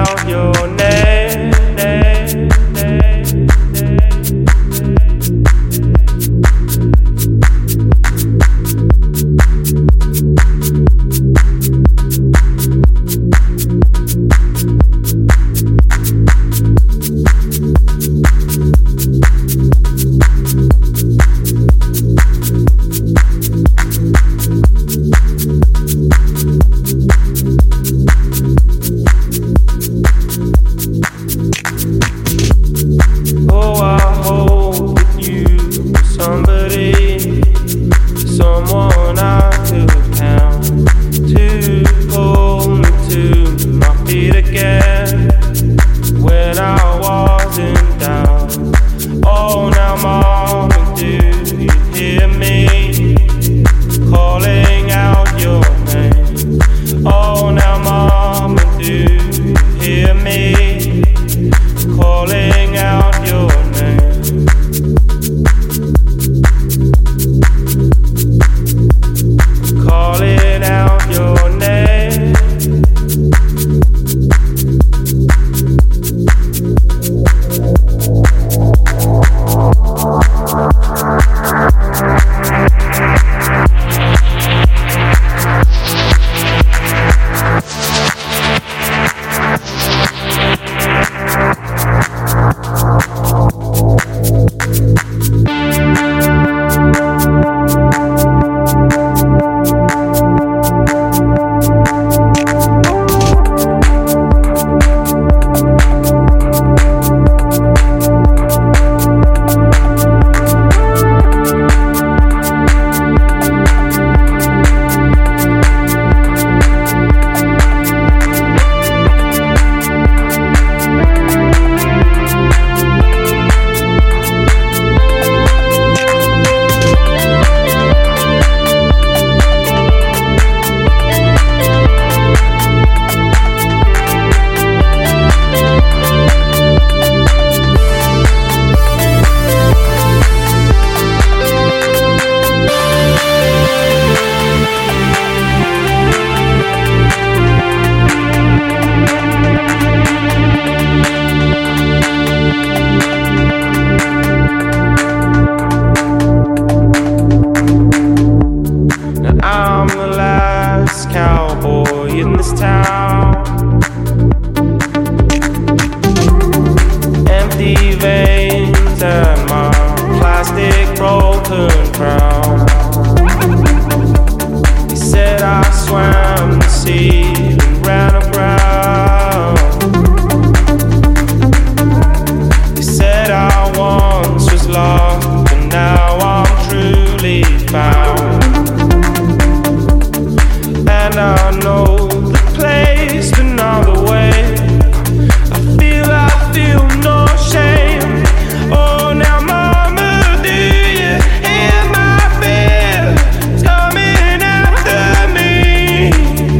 out your name. Oh, I hope that you are somebody, someone I could count to pull me to my feet again when I wasn't down. Oh, now mama, do you hear me calling out your name? Oh, now mama, do you hear me calling out your name? Calling out your name. I'm the last cowboy in this town. Empty veins and my plastic broken crown. They said I swam the sea and ran aground. They said I once was lost, but now I'm truly found. And I know the place, but not the way. I feel no shame. Oh, now mama, do you hear my fear? It's coming after me.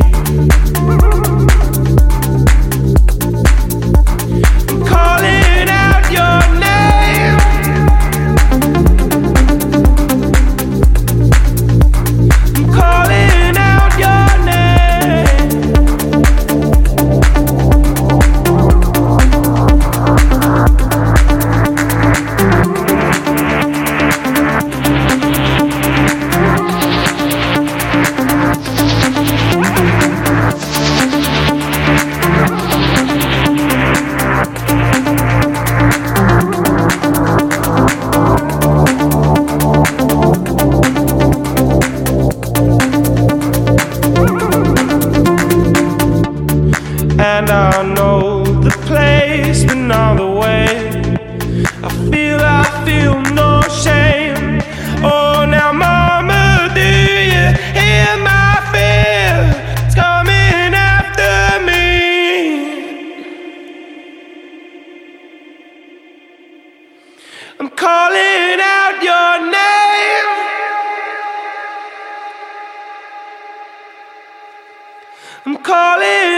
I'm calling out your name. I'm calling out your name. And I know the place, but not the way. I feel no shame. Oh, now mama, do you hear my fear? It's coming after me. I'm calling out your name. I'm calling